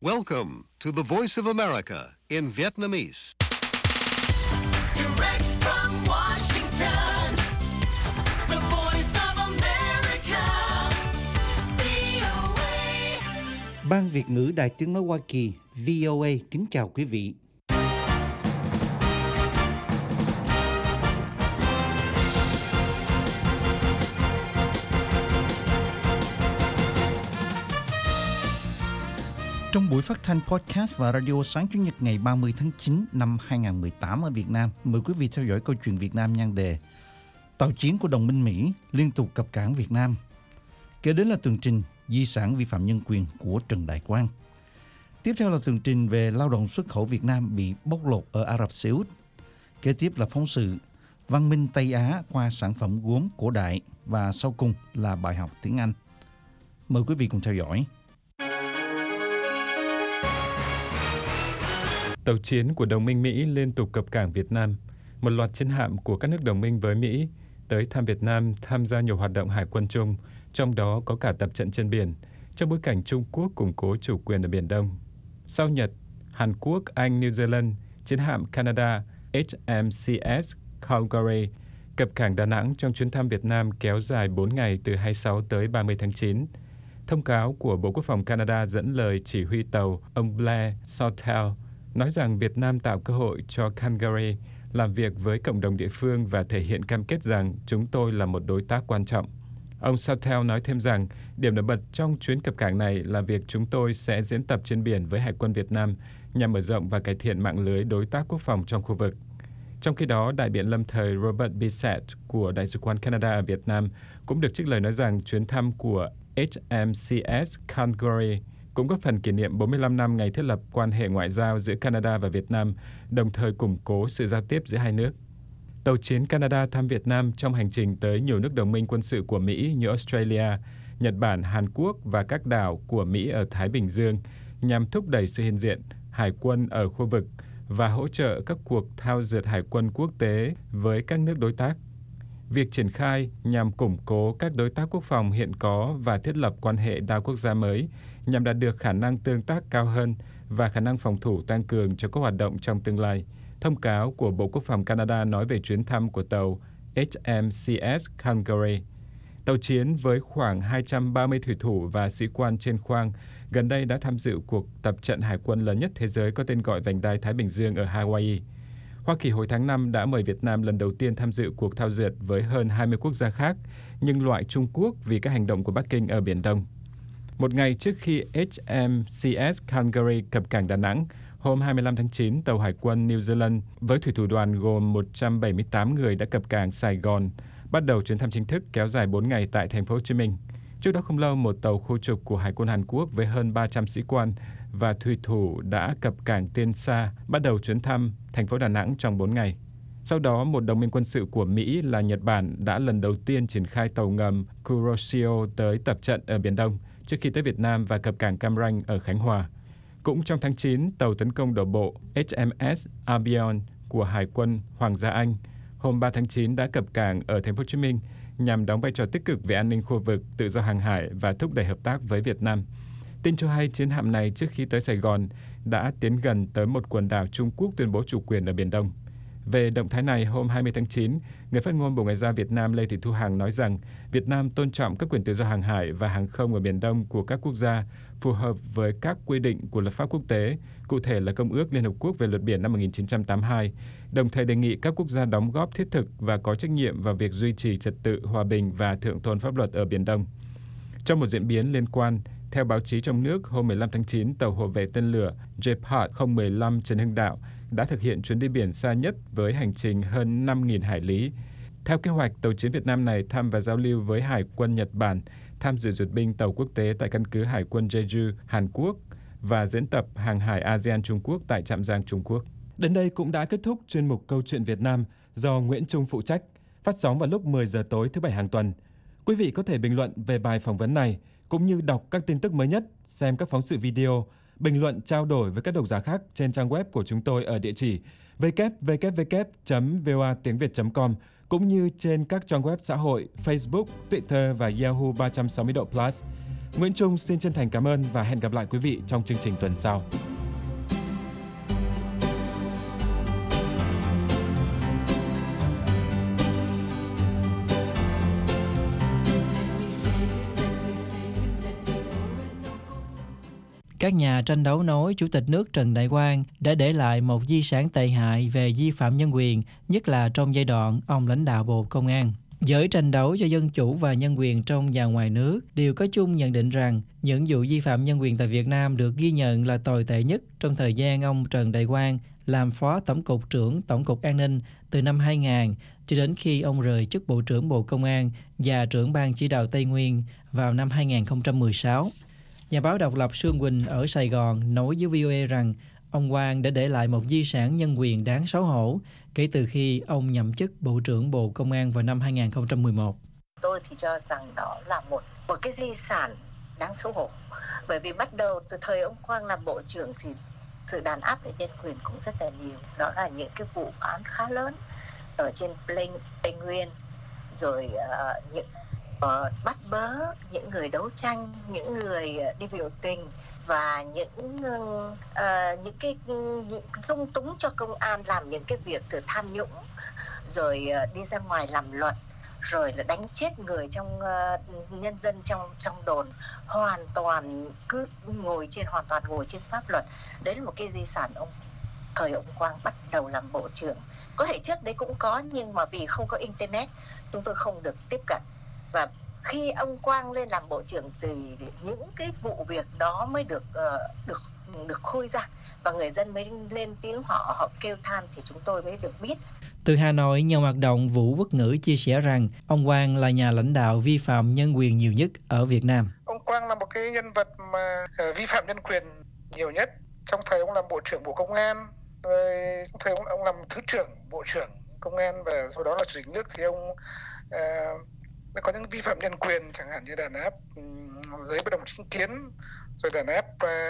Welcome to the Voice of America in Vietnamese. Direct from Washington, the Voice of America, VOA. Ban Việt ngữ Đài Tiếng nói Hoa Kỳ VOA kính chào quý vị. Trong buổi phát thanh podcast và radio sáng Chủ nhật ngày 30 tháng 9 năm 2018 ở Việt Nam, mời quý vị theo dõi câu chuyện Việt Nam nhan đề Tàu chiến của đồng minh Mỹ liên tục cập cảng Việt Nam. Kế đến là tường trình di sản vi phạm nhân quyền của Trần Đại Quang. Tiếp theo là tường trình về lao động xuất khẩu Việt Nam bị bóc lột ở Ả Rập Xê Út. Kế tiếp là phóng sự văn minh Tây Á qua sản phẩm gốm cổ đại và sau cùng là bài học tiếng Anh. Mời quý vị cùng theo dõi. Tàu chiến của đồng minh Mỹ liên tục cập cảng Việt Nam. Một loạt chiến hạm của các nước đồng minh với Mỹ tới thăm Việt Nam tham gia nhiều hoạt động hải quân chung, trong đó có cả tập trận trên biển, trong bối cảnh Trung Quốc củng cố chủ quyền ở Biển Đông. Sau Nhật, Hàn Quốc, Anh, New Zealand, chiến hạm Canada HMCS Calgary cập cảng Đà Nẵng trong chuyến thăm Việt Nam kéo dài 4 ngày từ 26 tới 30 tháng 9. Thông cáo của Bộ Quốc phòng Canada dẫn lời chỉ huy tàu ông Blair Sautel nói rằng Việt Nam tạo cơ hội cho Calgary làm việc với cộng đồng địa phương và thể hiện cam kết rằng chúng tôi là một đối tác quan trọng. Ông Sautel nói thêm rằng điểm nổi bật trong chuyến cập cảng này là việc chúng tôi sẽ diễn tập trên biển với Hải quân Việt Nam nhằm mở rộng và cải thiện mạng lưới đối tác quốc phòng trong khu vực. Trong khi đó, đại biện lâm thời Robert Bissett của Đại sứ quán Canada ở Việt Nam cũng được trích lời nói rằng chuyến thăm của HMCS Calgary cũng góp phần kỷ niệm 45 năm ngày thiết lập quan hệ ngoại giao giữa Canada và Việt Nam, đồng thời củng cố sự giao tiếp giữa hai nước. Tàu chiến Canada thăm Việt Nam trong hành trình tới nhiều nước đồng minh quân sự của Mỹ như Australia, Nhật Bản, Hàn Quốc và các đảo của Mỹ ở Thái Bình Dương nhằm thúc đẩy sự hiện diện hải quân ở khu vực và hỗ trợ các cuộc thao dượt hải quân quốc tế với các nước đối tác. Việc triển khai nhằm củng cố các đối tác quốc phòng hiện có và thiết lập quan hệ đa quốc gia mới nhằm đạt được khả năng tương tác cao hơn và khả năng phòng thủ tăng cường cho các hoạt động trong tương lai. Thông cáo của Bộ Quốc phòng Canada nói về chuyến thăm của tàu HMCS Calgary. Tàu chiến với khoảng 230 thủy thủ và sĩ quan trên khoang gần đây đã tham dự cuộc tập trận hải quân lớn nhất thế giới có tên gọi Vành đai Thái Bình Dương ở Hawaii. Hoa Kỳ hồi tháng 5 đã mời Việt Nam lần đầu tiên tham dự cuộc thao dượt với hơn 20 quốc gia khác, nhưng loại Trung Quốc vì các hành động của Bắc Kinh ở Biển Đông. Một ngày trước khi HMCS Calgary cập cảng Đà Nẵng, hôm 25 tháng 9, tàu hải quân New Zealand với thủy thủ đoàn gồm 178 người đã cập cảng Sài Gòn, bắt đầu chuyến thăm chính thức kéo dài 4 ngày tại thành phố Hồ Chí Minh. Trước đó không lâu, một tàu khu trục của Hải quân Hàn Quốc với hơn 300 sĩ quan và thủy thủ đã cập cảng Tiên Sa, bắt đầu chuyến thăm thành phố Đà Nẵng trong 4 ngày. Sau đó, một đồng minh quân sự của Mỹ là Nhật Bản đã lần đầu tiên triển khai tàu ngầm Kuroshio tới tập trận ở Biển Đông trước khi tới Việt Nam và cập cảng Cam Ranh ở Khánh Hòa. Cũng trong tháng 9, tàu tấn công đổ bộ HMS Albion của Hải quân Hoàng gia Anh hôm 3 tháng 9 đã cập cảng ở thành phố Hồ Chí Minh nhằm đóng vai trò tích cực về an ninh khu vực, tự do hàng hải và thúc đẩy hợp tác với Việt Nam. Tin cho hay chiến hạm này trước khi tới Sài Gòn đã tiến gần tới một quần đảo Trung Quốc tuyên bố chủ quyền ở Biển Đông. Về động thái này, hôm 20 tháng 9, người phát ngôn Bộ Ngoại giao Việt Nam Lê Thị Thu Hằng nói rằng Việt Nam tôn trọng các quyền tự do hàng hải và hàng không ở Biển Đông của các quốc gia phù hợp với các quy định của luật pháp quốc tế, cụ thể là Công ước Liên Hợp Quốc về luật biển năm 1982, đồng thời đề nghị các quốc gia đóng góp thiết thực và có trách nhiệm vào việc duy trì trật tự, hòa bình và thượng tôn pháp luật ở Biển Đông. Trong một diễn biến liên quan, theo báo chí trong nước, hôm 15 tháng 9, tàu hộ vệ tên lửa Gepard 015 Trần Hưng Đạo đã thực hiện chuyến đi biển xa nhất với hành trình hơn 5.000 hải lý. Theo kế hoạch, tàu chiến Việt Nam này thăm và giao lưu với Hải quân Nhật Bản, tham dự duyệt binh tàu quốc tế tại căn cứ Hải quân Jeju, Hàn Quốc và diễn tập hàng hải ASEAN Trung Quốc tại Trạm Giang, Trung Quốc. Đến đây cũng đã kết thúc chuyên mục Câu chuyện Việt Nam do Nguyễn Trung phụ trách, phát sóng vào lúc 10 giờ tối thứ Bảy hàng tuần. Quý vị có thể bình luận về bài phỏng vấn này, cũng như đọc các tin tức mới nhất, xem các phóng sự video, bình luận trao đổi với các độc giả khác trên trang web của chúng tôi ở địa chỉ www.voatiengviet.com, cũng như trên các trang web xã hội Facebook, Twitter và Yahoo 360 độ Plus. Nguyễn Trung xin chân thành cảm ơn và hẹn gặp lại quý vị trong chương trình tuần sau. Các nhà tranh đấu nói Chủ tịch nước Trần Đại Quang đã để lại một di sản tệ hại về vi phạm nhân quyền, nhất là trong giai đoạn ông lãnh đạo Bộ Công an. Giới tranh đấu cho dân chủ và nhân quyền trong và ngoài nước đều có chung nhận định rằng những vụ vi phạm nhân quyền tại Việt Nam được ghi nhận là tồi tệ nhất trong thời gian ông Trần Đại Quang làm Phó Tổng cục trưởng Tổng cục An ninh từ năm 2000 cho đến khi ông rời chức Bộ trưởng Bộ Công an và trưởng Ban Chỉ đạo Tây Nguyên vào năm 2016. Nhà báo độc lập Sương Quỳnh ở Sài Gòn nói với VOA rằng ông Quang đã để lại một di sản nhân quyền đáng xấu hổ kể từ khi ông nhậm chức Bộ trưởng Bộ Công an vào năm 2011. Tôi thì cho rằng đó là một cái di sản đáng xấu hổ. Bởi vì bắt đầu từ thời ông Quang làm Bộ trưởng thì sự đàn áp về nhân quyền cũng rất là nhiều. Đó là những cái vụ án khá lớn ở trên Tây Nguyên, rồi những bắt bớ những người đấu tranh, những người đi biểu tình và những dung túng cho công an làm những cái việc từ tham nhũng, rồi đi ra ngoài làm luật, rồi là đánh chết người trong nhân dân trong đồn, hoàn toàn ngồi trên pháp luật. Đấy là một cái di sản thời ông Quang bắt đầu làm Bộ trưởng. Có thể trước đấy cũng có, nhưng mà vì không có internet chúng tôi không được tiếp cận. Và khi ông Quang lên làm Bộ trưởng thì những cái vụ việc đó mới được khơi ra và người dân mới lên tiếng, họ kêu than thì chúng tôi mới được biết. Từ Hà Nội, nhà hoạt động Vũ Quốc Ngữ chia sẻ rằng ông Quang là nhà lãnh đạo vi phạm nhân quyền nhiều nhất ở Việt Nam. Ông Quang là một cái nhân vật mà vi phạm nhân quyền nhiều nhất. Trong thời ông làm Bộ trưởng Bộ Công an, rồi trong thời ông làm Thứ trưởng Bộ trưởng Công an và sau đó là Chủ tịch nước thì ông có những vi phạm nhân quyền, chẳng hạn như đàn áp giới bất đồng chính kiến, rồi đàn áp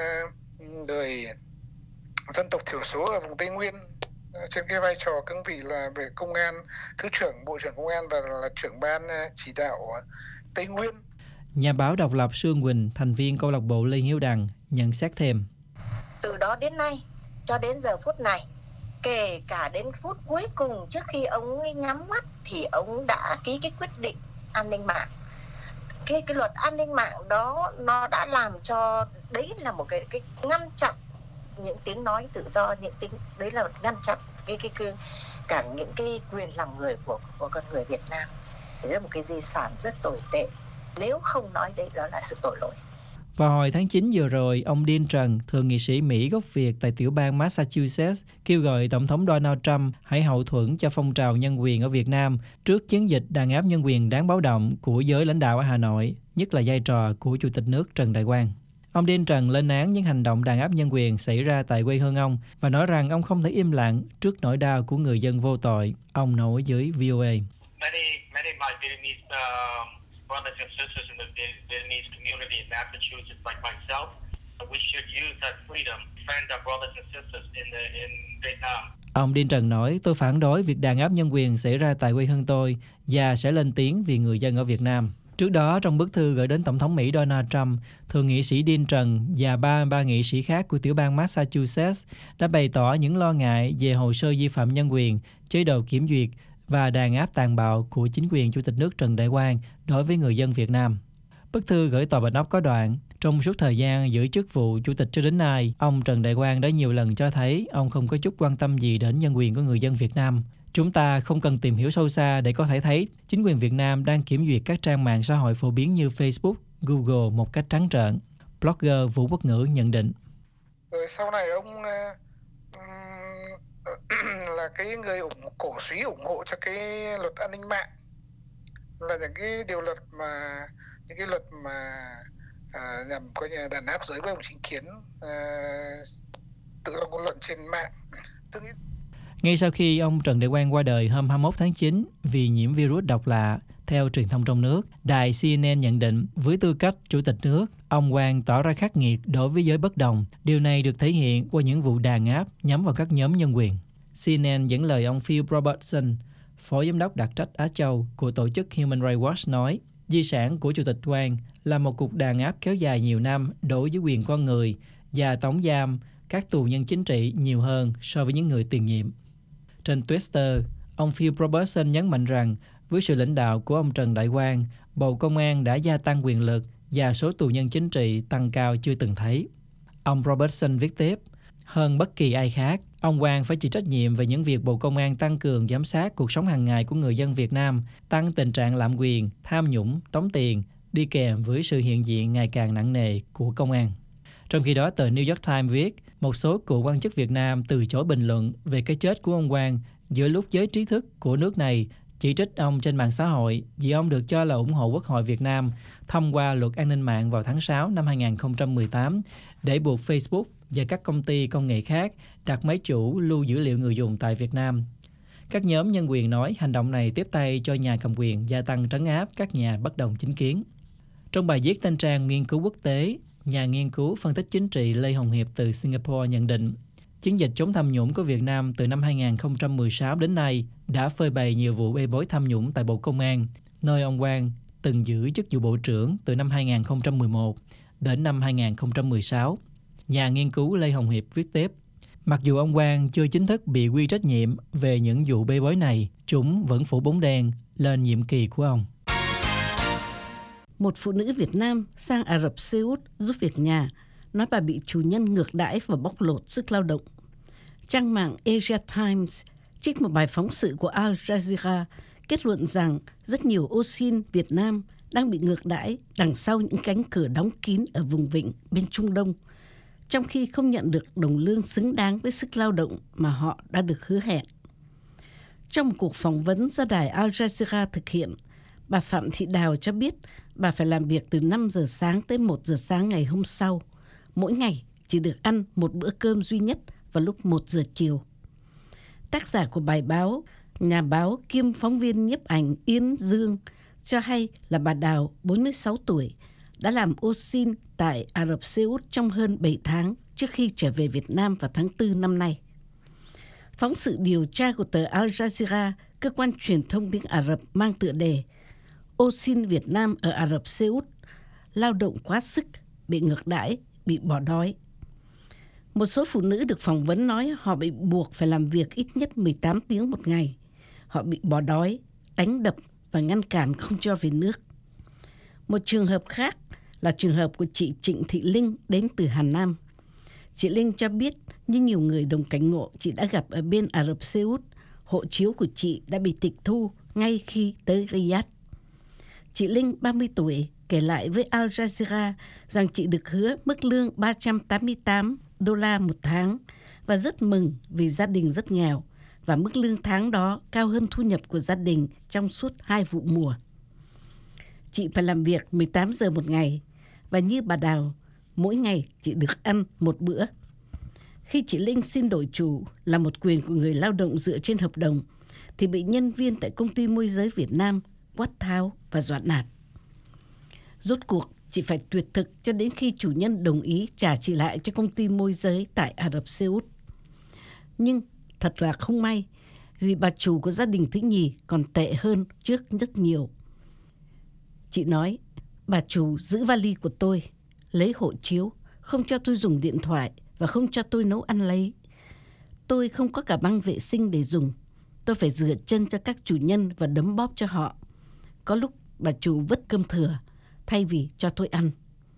người dân tộc thiểu số ở vùng Tây Nguyên trên cái vai trò cương vị là về công an, Thứ trưởng Bộ trưởng Công an và là trưởng ban chỉ đạo Tây Nguyên. Nhà báo độc lập Sương Quỳnh, thành viên câu lạc bộ Lê Hiếu Đằng, nhận xét thêm. Từ đó đến nay, cho đến giờ phút này, kể cả đến phút cuối cùng trước khi ông ấy nhắm mắt thì ông đã ký cái quyết định an ninh mạng. Cái luật an ninh mạng đó nó đã làm cho đấy là một cái ngăn chặn những tiếng nói tự do, đấy là ngăn chặn cả những cái quyền làm người của con người Việt Nam. Đấy là một cái di sản rất tồi tệ. Nếu không nói đấy đó là sự tội lỗi. Vào hồi tháng 9 vừa rồi, ông Dean Trần, thượng nghị sĩ Mỹ gốc Việt tại tiểu bang Massachusetts, kêu gọi Tổng thống Donald Trump hãy hậu thuẫn cho phong trào nhân quyền ở Việt Nam trước chiến dịch đàn áp nhân quyền đáng báo động của giới lãnh đạo ở Hà Nội, nhất là vai trò của Chủ tịch nước Trần Đại Quang. Ông Dean Trần lên án những hành động đàn áp nhân quyền xảy ra tại quê hương ông và nói rằng ông không thể im lặng trước nỗi đau của người dân vô tội. Ông nói với VOA. Brothers and sisters in the Vietnamese community in Massachusetts, like myself, we should use that freedom to defend our brothers and sisters in Vietnam. Ông Dean Trần nói, tôi phản đối việc đàn áp nhân quyền xảy ra tại quê hương tôi và sẽ lên tiếng vì người dân ở Việt Nam. Trước đó, trong bức thư gửi đến Tổng thống Mỹ Donald Trump, thượng nghị sĩ Dean Trần và 33 nghị sĩ khác của tiểu bang Massachusetts đã bày tỏ những lo ngại về hồ sơ vi phạm nhân quyền, chế độ kiểm duyệt và đàn áp tàn bạo của chính quyền Chủ tịch nước Trần Đại Quang đối với người dân Việt Nam. Bức thư gửi Tòa Bạch Ốc có đoạn, trong suốt thời gian giữ chức vụ Chủ tịch cho đến nay, ông Trần Đại Quang đã nhiều lần cho thấy ông không có chút quan tâm gì đến nhân quyền của người dân Việt Nam. Chúng ta không cần tìm hiểu sâu xa để có thể thấy chính quyền Việt Nam đang kiểm duyệt các trang mạng xã hội phổ biến như Facebook, Google một cách trắng trợn. Blogger Vũ Quốc Ngữ nhận định. Rồi sau này ông là cái người cổ suý ủng hộ cho cái luật an ninh mạng, là những cái luật mà nhằm coi như đàn áp giới bất đồng chính kiến, tự do ngôn luận trên mạng. Ngay sau khi ông Trần Đại Quang qua đời hôm 21 tháng 9 vì nhiễm virus độc lạ, theo truyền thông trong nước, đài CNN nhận định với tư cách Chủ tịch nước, ông Quang tỏ ra khắc nghiệt đối với giới bất đồng. Điều này được thể hiện qua những vụ đàn áp nhắm vào các nhóm nhân quyền. CNN dẫn lời ông Phil Robertson, Phó Giám đốc đặc trách Á Châu của tổ chức Human Rights Watch nói, Di sản của Chủ tịch Quang là một cuộc đàn áp kéo dài nhiều năm đối với quyền con người và tống giam các tù nhân chính trị nhiều hơn so với những người tiền nhiệm. Trên Twitter, ông Phil Robertson nhấn mạnh rằng với sự lãnh đạo của ông Trần Đại Quang, Bộ Công an đã gia tăng quyền lực và số tù nhân chính trị tăng cao chưa từng thấy. Ông Robertson viết tiếp, hơn bất kỳ ai khác, ông Quang phải chịu trách nhiệm về những việc Bộ Công an tăng cường giám sát cuộc sống hàng ngày của người dân Việt Nam, tăng tình trạng lạm quyền, tham nhũng, tống tiền, đi kèm với sự hiện diện ngày càng nặng nề của công an. Trong khi đó, tờ New York Times viết, một số cựu quan chức Việt Nam từ chối bình luận về cái chết của ông Quang giữa lúc giới trí thức của nước này chỉ trích ông trên mạng xã hội vì ông được cho là ủng hộ Quốc hội Việt Nam thông qua luật an ninh mạng vào tháng 6 năm 2018 để buộc Facebook và các công ty công nghệ khác đặt máy chủ lưu dữ liệu người dùng tại Việt Nam. Các nhóm nhân quyền nói hành động này tiếp tay cho nhà cầm quyền gia tăng trấn áp các nhà bất đồng chính kiến. Trong bài viết trên trang nghiên cứu quốc tế, nhà nghiên cứu phân tích chính trị Lê Hồng Hiệp từ Singapore nhận định, chiến dịch chống tham nhũng của Việt Nam từ năm 2016 đến nay đã phơi bày nhiều vụ bê bối tham nhũng tại Bộ Công an, nơi ông Quang từng giữ chức vụ Bộ trưởng từ năm 2011 đến năm 2016. Nhà nghiên cứu Lê Hồng Hiệp viết tiếp, mặc dù ông Quang chưa chính thức bị quy trách nhiệm về những vụ bê bối này, chúng vẫn phủ bóng đen lên nhiệm kỳ của ông. Một phụ nữ Việt Nam sang Ả Rập Xê Út giúp việc nhà, nói bà bị chủ nhân ngược đãi và bóc lột sức lao động. Trang mạng Asia Times trích một bài phóng sự của Al Jazeera kết luận rằng rất nhiều ô xin Việt Nam đang bị ngược đãi đằng sau những cánh cửa đóng kín ở vùng vịnh bên Trung Đông, trong khi không nhận được đồng lương xứng đáng với sức lao động mà họ đã được hứa hẹn. Trong một cuộc phỏng vấn do đài Al Jazeera thực hiện, bà Phạm Thị Đào cho biết bà phải làm việc từ 5 giờ sáng tới 1 giờ sáng ngày hôm sau. Mỗi ngày chỉ được ăn một bữa cơm duy nhất vào lúc 1 giờ chiều. Tác giả của bài báo, nhà báo kiêm phóng viên nhiếp ảnh Yến Dương cho hay là bà Đào, 46 tuổi, đã làm ô xin tại Ả Rập Xê Út trong hơn 7 tháng trước khi trở về Việt Nam vào tháng 4 năm nay. Phóng sự điều tra của tờ Al Jazeera, cơ quan truyền thông tiếng Ả Rập mang tựa đề Ô xin Việt Nam ở Ả Rập Xê Út, lao động quá sức, bị ngược đãi, bị bỏ đói. Một số phụ nữ được phỏng vấn nói họ bị buộc phải làm việc ít nhất 18 tiếng một ngày. Họ bị bỏ đói, đánh đập và ngăn cản không cho về nước. Một trường hợp khác là trường hợp của chị Trịnh Thị Linh đến từ Hà Nam. Chị Linh cho biết như nhiều người đồng cảnh ngộ chị đã gặp ở bên Ả Rập Xê Út, hộ chiếu của chị đã bị tịch thu ngay khi tới Riyadh. Chị Linh, 30 tuổi, kể lại với Al Jazeera rằng chị được hứa mức lương $388 một tháng và rất mừng vì gia đình rất nghèo và mức lương tháng đó cao hơn thu nhập của gia đình trong suốt 2 vụ mùa. Chị phải làm việc 18 giờ một ngày và như bà Đào, mỗi ngày chị được ăn một bữa. Khi chị Linh xin đổi chủ là một quyền của người lao động dựa trên hợp đồng thì bị nhân viên tại công ty môi giới Việt Nam quát tháo và dọa nạt. Rốt cuộc, chị phải tuyệt thực cho đến khi chủ nhân đồng ý trả chị lại cho công ty môi giới tại Ả Rập Xê Út. Nhưng thật là không may, vì bà chủ của gia đình thứ nhì còn tệ hơn trước rất nhiều. Chị nói, bà chủ giữ vali của tôi, lấy hộ chiếu, không cho tôi dùng điện thoại và không cho tôi nấu ăn lấy. Tôi không có cả băng vệ sinh để dùng. Tôi phải rửa chân cho các chủ nhân và đấm bóp cho họ. Có lúc bà chủ vứt cơm thừa thay vì cho tôi ăn.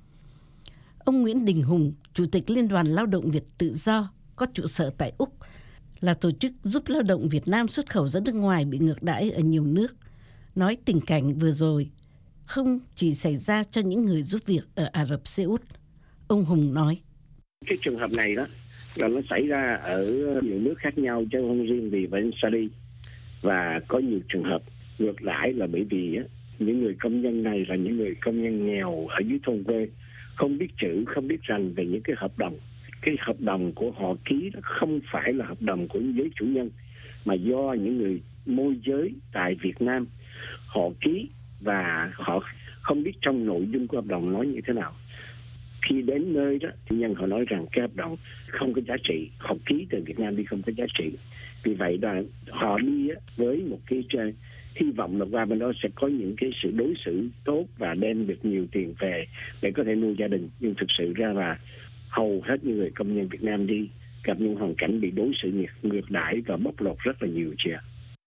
Ông Nguyễn Đình Hùng, Chủ tịch Liên đoàn Lao động Việt Tự do, có trụ sở tại Úc, là tổ chức giúp lao động Việt Nam xuất khẩu ra nước ngoài bị ngược đãi ở nhiều nước, nói tình cảnh vừa rồi không chỉ xảy ra cho những người giúp việc ở Ả Rập Xê Út. Ông Hùng nói, cái trường hợp này đó là nó xảy ra ở nhiều nước khác nhau chứ không riêng vì bên Saudi, và có nhiều trường hợp ngược đãi là bởi vì những người công nhân này là những người công nhân nghèo ở dưới thôn quê, không biết chữ, không biết rành về những cái hợp đồng. Cái hợp đồng của họ ký đó không phải là hợp đồng của giới chủ nhân, mà do những người môi giới tại Việt Nam họ ký, và họ không biết trong nội dung của hợp đồng nói như thế nào. Khi đến nơi đó, chủ nhân họ nói rằng cái hợp đồng không có giá trị, họ ký từ Việt Nam đi không có giá trị. Vì vậy là họ đi với một cái hy vọng là qua bên đó sẽ có những cái sự đối xử tốt và đem được nhiều tiền về để có thể nuôi gia đình. Nhưng thực sự ra là hầu hết những người công nhân Việt Nam đi gặp những hoàn cảnh bị đối xử ngược đãi và bóc lột rất là nhiều chị ạ.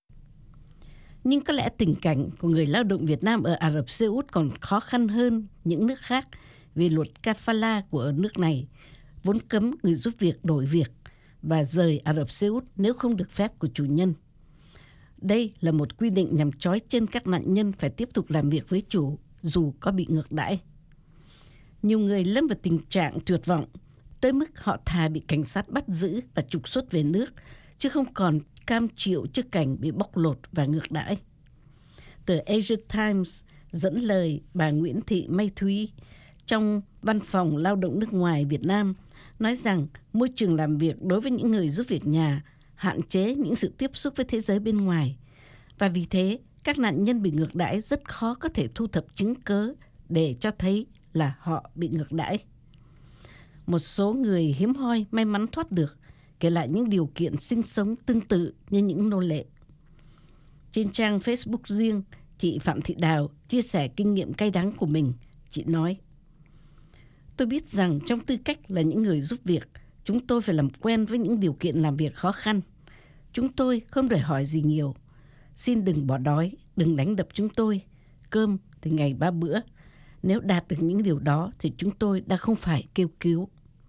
Nhưng có lẽ tình cảnh của người lao động Việt Nam ở Ả Rập Xê Út còn khó khăn hơn những nước khác vì luật kafala của nước này vốn cấm người giúp việc đổi việc và rời Ả Rập Xê Út nếu không được phép của chủ nhân. Đây là một quy định nhằm trói chân các nạn nhân phải tiếp tục làm việc với chủ dù có bị ngược đãi. Nhiều người lâm vào tình trạng tuyệt vọng tới mức họ thà bị cảnh sát bắt giữ và trục xuất về nước chứ không còn cam chịu trước cảnh bị bóc lột và ngược đãi. Tờ Asia Times dẫn lời bà Nguyễn Thị May Thúy trong Văn phòng Lao động nước ngoài Việt Nam nói rằng môi trường làm việc đối với những người giúp việc nhà hạn chế những sự tiếp xúc với thế giới bên ngoài và vì thế các nạn nhân bị ngược đãi rất khó có thể thu thập chứng cớ để cho thấy là họ bị ngược đãi. Một số người hiếm hoi may mắn thoát được kể lại những điều kiện sinh sống tương tự như những nô lệ. Trên trang Facebook riêng, chị Phạm Thị Đào chia sẻ kinh nghiệm cay đắng của mình. Chị nói: "Tôi biết rằng trong tư cách là những người giúp việc, chúng tôi phải làm quen với những điều kiện làm việc khó khăn. Chúng tôi không đòi hỏi gì nhiều. Xin đừng bỏ đói, đừng đánh đập chúng tôi. Cơm thì ngày 3 bữa. Nếu đạt được những điều đó thì chúng tôi đã không phải kêu cứu."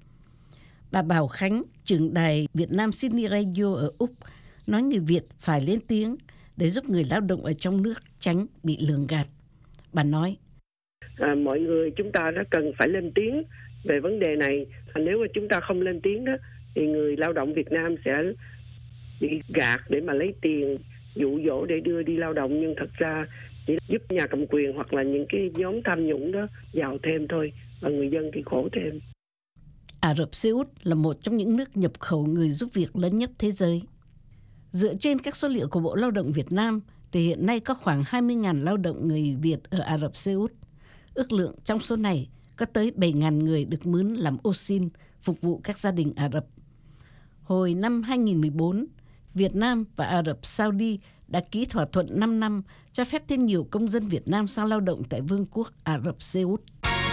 Bà Bảo Khánh, trưởng đài Việt Nam Sydney Radio ở Úc, nói người Việt phải lên tiếng để giúp người lao động ở trong nước tránh bị lường gạt. Bà nói: mọi người chúng ta đã cần phải lên tiếng về vấn đề này. Nếu mà chúng ta không lên tiếng đó, thì người lao động Việt Nam sẽ bị gạt để mà lấy tiền, dụ dỗ để đưa đi lao động, nhưng thật ra chỉ giúp nhà cầm quyền hoặc là những cái nhóm tham nhũng đó giàu thêm thôi, và người dân thì khổ thêm. Ả Rập Xê Út là một trong những nước nhập khẩu người giúp việc lớn nhất thế giới. Dựa trên các số liệu của Bộ Lao động Việt Nam, thì hiện nay có khoảng 20.000 lao động người Việt ở Ả Rập Xê Út. Ước lượng trong số này có tới 7.000 người được mướn làm ô sin phục vụ các gia đình Ả Rập. Hồi năm 2014, Việt Nam và Ả Rập Saudi đã ký thỏa thuận 5 năm cho phép thêm nhiều công dân Việt Nam sang lao động tại Vương quốc Ả Rập Xê Út.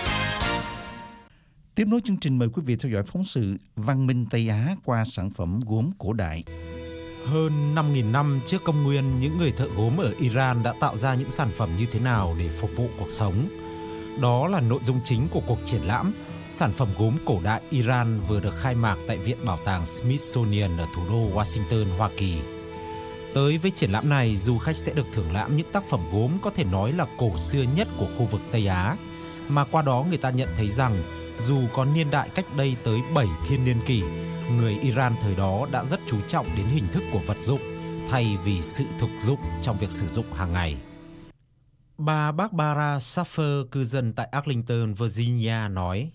Tiếp nối chương trình, mời quý vị theo dõi phóng sự Văn minh Tây Á qua sản phẩm gốm cổ đại. Hơn 5.000 năm trước công nguyên, những người thợ gốm ở Iran đã tạo ra những sản phẩm như thế nào để phục vụ cuộc sống. Đó là nội dung chính của cuộc triển lãm Sản phẩm gốm cổ đại Iran vừa được khai mạc tại Viện Bảo tàng Smithsonian ở thủ đô Washington, Hoa Kỳ. Tới với triển lãm này, du khách sẽ được thưởng lãm những tác phẩm gốm có thể nói là cổ xưa nhất của khu vực Tây Á, mà qua đó người ta nhận thấy rằng dù có niên đại cách đây tới 7 thiên niên kỷ, người Iran thời đó đã rất chú trọng đến hình thức của vật dụng thay vì sự thực dụng trong việc sử dụng hàng ngày. Bà Barbara Schaffer, cư dân tại Arlington, Virginia nói: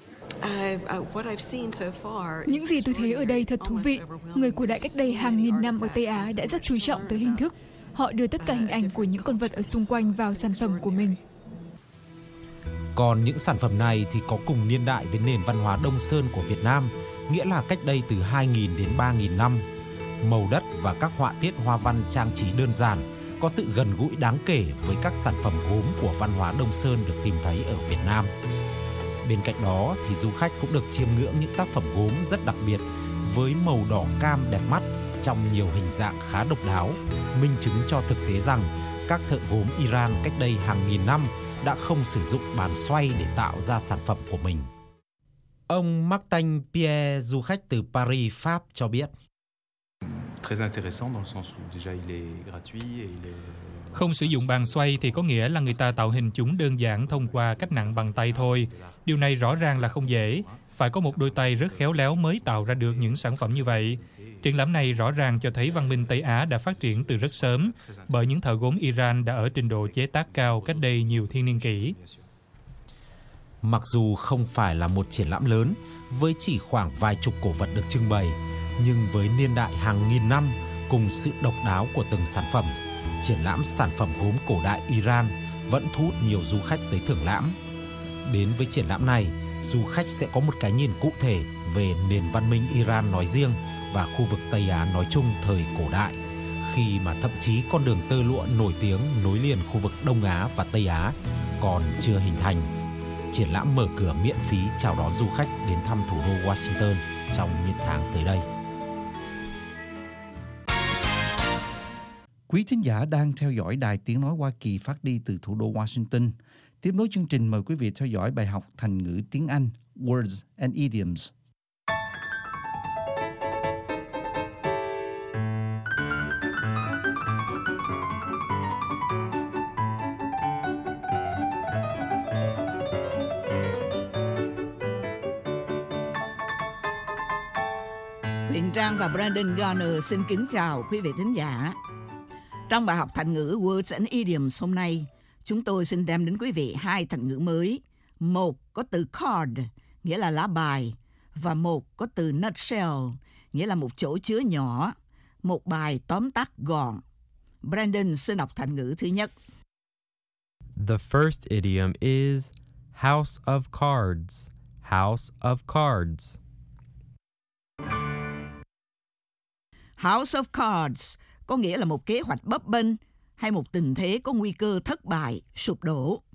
Những gì tôi thấy ở đây thật thú vị. Người cổ đại cách đây hàng nghìn năm ở Tây Á đã rất chú trọng tới hình thức. Họ đưa tất cả hình ảnh của những con vật ở xung quanh vào sản phẩm của mình. Còn những sản phẩm này thì có cùng niên đại với nền văn hóa Đông Sơn của Việt Nam, nghĩa là cách đây từ 2.000 đến 3.000 năm. Màu đất và các họa tiết hoa văn trang trí đơn giản, có sự gần gũi đáng kể với các sản phẩm gốm của văn hóa Đông Sơn được tìm thấy ở Việt Nam. Bên cạnh đó thì du khách cũng được chiêm ngưỡng những tác phẩm gốm rất đặc biệt với màu đỏ cam đẹp mắt trong nhiều hình dạng khá độc đáo, minh chứng cho thực tế rằng các thợ gốm Iran cách đây hàng nghìn năm đã không sử dụng bàn xoay để tạo ra sản phẩm của mình. Ông Martin Pierre, du khách từ Paris, Pháp cho biết: Không sử dụng bàn xoay thì có nghĩa là người ta tạo hình chúng đơn giản thông qua cách nặng bằng tay thôi. Điều này rõ ràng là không dễ. Phải có một đôi tay rất khéo léo mới tạo ra được những sản phẩm như vậy. Triển lãm này rõ ràng cho thấy văn minh Tây Á đã phát triển từ rất sớm, bởi những thợ gốm Iran đã ở trình độ chế tác cao cách đây nhiều thiên niên kỷ. Mặc dù không phải là một triển lãm lớn, với chỉ khoảng vài chục cổ vật được trưng bày, nhưng với niên đại hàng nghìn năm cùng sự độc đáo của từng sản phẩm, triển lãm sản phẩm gốm cổ đại Iran vẫn thu hút nhiều du khách tới thưởng lãm. Đến với triển lãm này, du khách sẽ có một cái nhìn cụ thể về nền văn minh Iran nói riêng và khu vực Tây Á nói chung thời cổ đại, khi mà thậm chí con đường tơ lụa nổi tiếng nối liền khu vực Đông Á và Tây Á còn chưa hình thành. Triển lãm mở cửa miễn phí chào đón du khách đến thăm thủ đô Washington trong những tháng tới đây. Quý thính giả đang theo dõi Đài Tiếng Nói Hoa Kỳ phát đi từ thủ đô Washington. Tiếp nối chương trình, mời quý vị theo dõi bài học thành ngữ tiếng Anh Words and Idioms. Huyền Trang và Brandon Garner xin kính chào quý vị thính giả. Trong bài học thành ngữ Words and Idioms hôm nay, chúng tôi xin đem đến quý vị 2 thành ngữ mới. Một có từ card, nghĩa là lá bài, và một có từ nutshell, nghĩa là một chỗ chứa nhỏ, một bài tóm tắt gọn. Brandon xin đọc thành ngữ thứ nhất. The first idiom is house of cards. House of cards. House of cards có nghĩa là một kế hoạch bấp bênh hay một tình thế có nguy cơ thất bại, sụp đổ.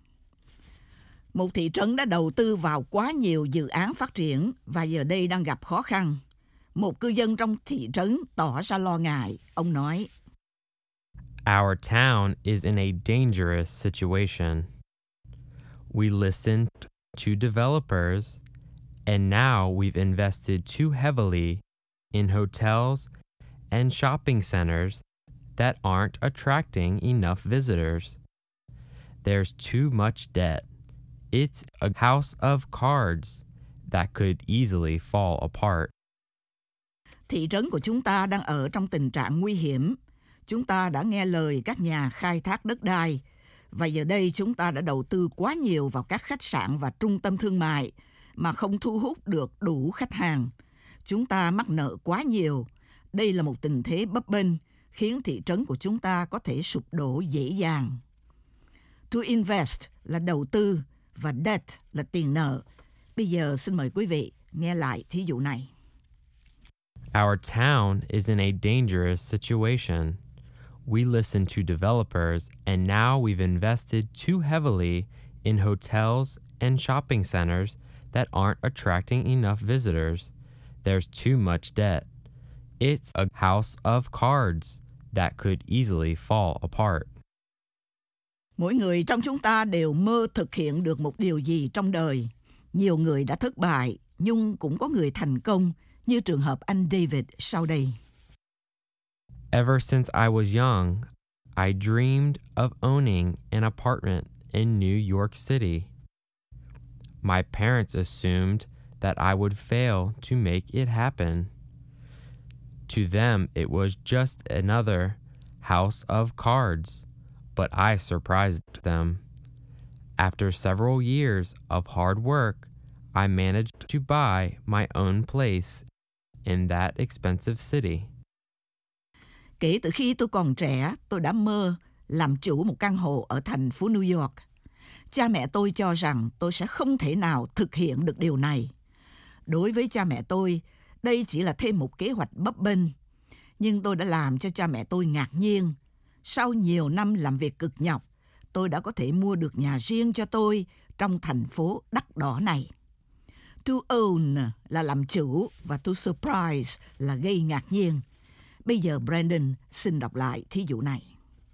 Một thị trấn đã đầu tư vào quá nhiều dự án phát triển và giờ đây đang gặp khó khăn. Một cư dân trong thị trấn tỏ ra lo ngại. Ông nói, Our town is in a dangerous situation. We listened to developers, and now we've invested too heavily in hotels and shopping centers that aren't attracting enough visitors. There's too much debt. It's a house of cards that could easily fall apart. Thị trấn của chúng ta đang ở trong tình trạng nguy hiểm. Chúng ta đã nghe lời các nhà khai thác đất đai, và giờ đây chúng ta đã đầu tư quá nhiều vào các khách sạn và trung tâm thương mại mà không thu hút được đủ khách hàng. Chúng ta mắc nợ quá nhiều. Đây là một tình thế bấp bênh, khiến thị trấn của chúng ta có thể sụp đổ dễ dàng. To invest là đầu tư và debt là tiền nợ. Bây giờ xin mời quý vị nghe lại thí dụ này. Our town is in a dangerous situation. We listened to developers, and now we've invested too heavily in hotels and shopping centers that aren't attracting enough visitors. There's too much debt. It's a house of cards that could easily fall apart. Mỗi người trong chúng ta đều mơ thực hiện được một điều gì trong đời. Nhiều người đã thất bại, nhưng cũng có người thành công, như trường hợp anh David sau đây. Ever since I was young, I dreamed of owning an apartment in New York City. My parents assumed that I would fail to make it happen. To them, it was just another house of cards, but I surprised them. After several years of hard work, I managed to buy my own place in that expensive city. Kể từ khi tôi còn trẻ, tôi đã mơ làm chủ một căn hộ ở thành phố New York. Cha mẹ tôi cho rằng tôi sẽ không thể nào thực hiện được điều này. Đối với cha mẹ tôi, đây chỉ là thêm một kế hoạch bấp bênh. Nhưng tôi đã làm cho cha mẹ tôi ngạc nhiên. Sau nhiều năm làm việc cực nhọc, tôi đã có thể mua được nhà riêng cho tôi trong thành phố đắt đỏ này. To own là làm chủ và to surprise là gây ngạc nhiên. Bây giờ Brandon xin đọc lại thí dụ này.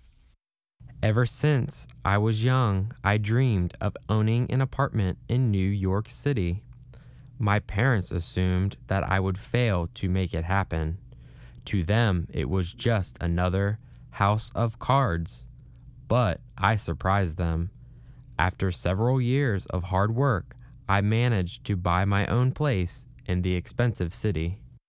Ever since I was young, I dreamed of owning an apartment in New York City. My parents assumed that I would fail to make it happen. To them, it was just another house of cards, but I surprised them. After several years of hard work, I managed to buy my own place in the expensive city.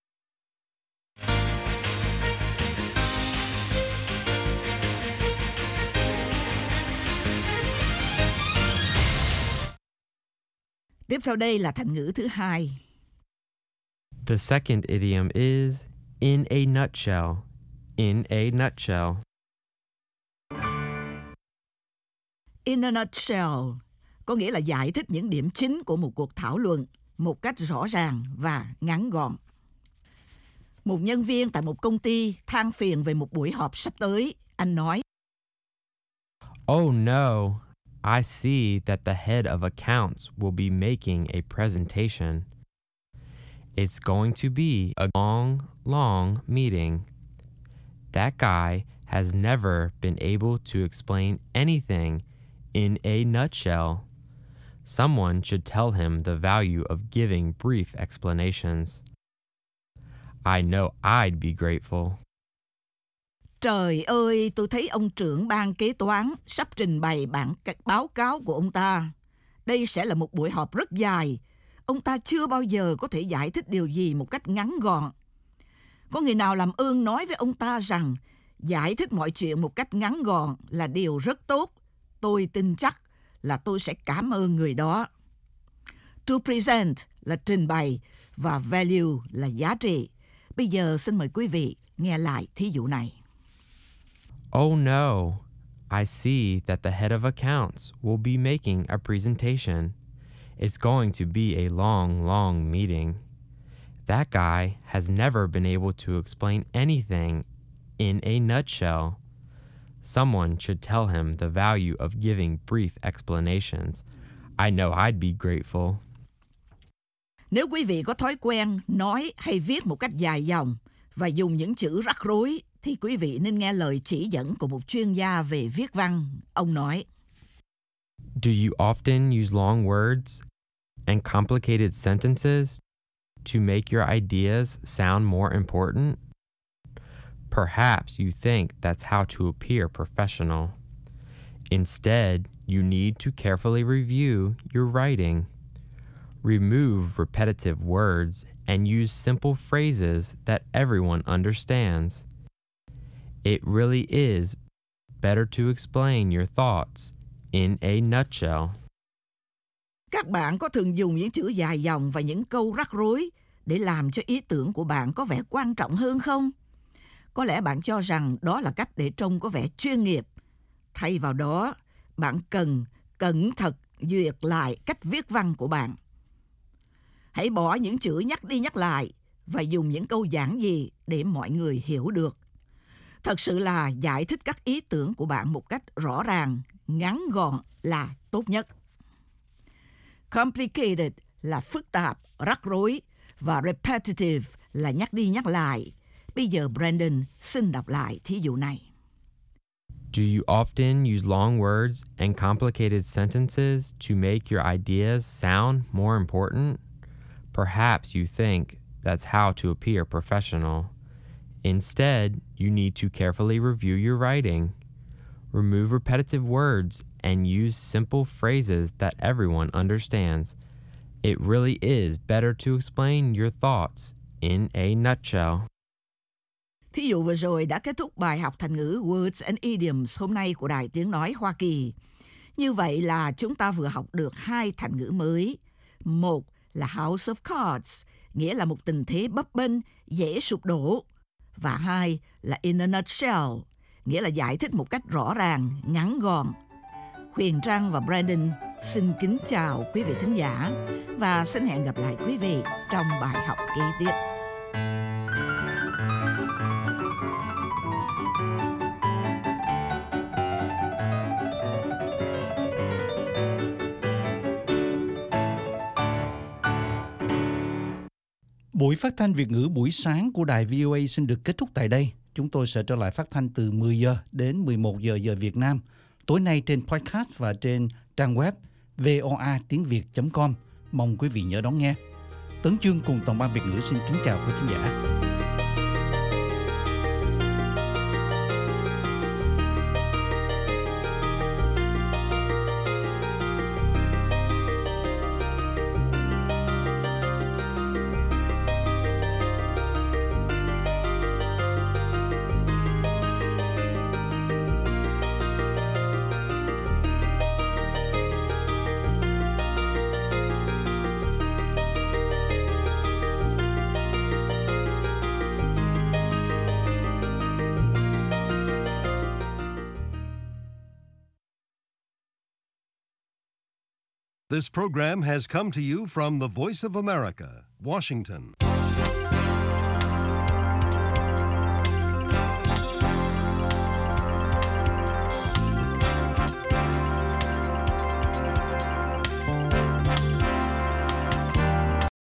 Tiếp theo đây là thành ngữ thứ hai. The second idiom is in a nutshell. In a nutshell. In a nutshell có nghĩa là giải thích những điểm chính của một cuộc thảo luận một cách rõ ràng và ngắn gọn. Một nhân viên tại một công ty than phiền về một buổi họp sắp tới. Anh nói, Oh no, I see that the head of accounts will be making a presentation. It's going to be a long meeting. That guy has never been able to explain anything in a nutshell. Someone should tell him the value of giving brief explanations. I know I'd be grateful. Trời ơi, tôi thấy ông trưởng ban kế toán sắp trình bày bản báo cáo của ông ta. Đây sẽ là một buổi họp rất dài. Ông ta chưa bao giờ có thể giải thích điều gì một cách ngắn gọn. Có người nào làm ơn nói với ông ta rằng giải thích mọi chuyện một cách ngắn gọn là điều rất tốt. Tôi tin chắc là tôi sẽ cảm ơn người đó. To present là trình bày và value là giá trị. Bây giờ xin mời quý vị nghe lại thí dụ này. Oh no, I see that the head of accounts will be making a presentation. It's going to be a long meeting. That guy has never been able to explain anything in a nutshell. Someone should tell him the value of giving brief explanations. I know I'd be grateful. Nếu quý vị có thói quen nói hay viết một cách dài dòng và dùng những chữ rắc rối, thì quý vị nên nghe lời chỉ dẫn của một chuyên gia về viết văn. Ông nói, Do you often use long words and complicated sentences to make your ideas sound more important? Perhaps you think that's how to appear professional. Instead, you need to carefully review your writing. Remove repetitive words and use simple phrases that everyone understands. It really is better to explain your thoughts in a nutshell. Các bạn có thường dùng những chữ dài dòng và những câu rắc rối để làm cho ý tưởng của bạn có vẻ quan trọng hơn không? Có lẽ bạn cho rằng đó là cách để trông có vẻ chuyên nghiệp. Thay vào đó, bạn cần cẩn thận duyệt lại cách viết văn của bạn. Hãy bỏ những chữ nhắc đi nhắc lại và dùng những câu giản dị để mọi người hiểu được. Thật sự là giải thích các ý tưởng của bạn một cách rõ ràng, ngắn gọn là tốt nhất. Complicated là phức tạp, rắc rối và repetitive là nhắc đi nhắc lại. Bây giờ Brandon xin đọc lại thí dụ này. Do you often use long words and complicated sentences to make your ideas sound more important? Perhaps you think that's how to appear professional. Instead, you need to carefully review your writing. Remove repetitive words and use simple phrases that everyone understands. It really is better to explain your thoughts in a nutshell. Thí dụ vừa rồi đã kết thúc bài học thành ngữ Words and Idioms hôm nay của Đài Tiếng Nói Hoa Kỳ. Như vậy là chúng ta vừa học được 2 thành ngữ mới. Một là House of Cards, nghĩa là một tình thế bấp bênh, dễ sụp đổ. Và 2 là In a nutshell, nghĩa là giải thích một cách rõ ràng, ngắn gọn. Huyền Trang và Brandon xin kính chào quý vị thính giả và xin hẹn gặp lại quý vị trong bài học kế tiếp. Buổi phát thanh Việt ngữ buổi sáng của đài VOA xin được kết thúc tại đây. Chúng tôi sẽ trở lại phát thanh từ 10 giờ đến 11 giờ giờ Việt Nam, tối nay trên podcast và trên trang web voatiengviet.com. Mong quý vị nhớ đón nghe. Tấn Chương cùng toàn ban Việt ngữ xin kính chào quý khán giả. This program has come to you from the Voice of America, Washington.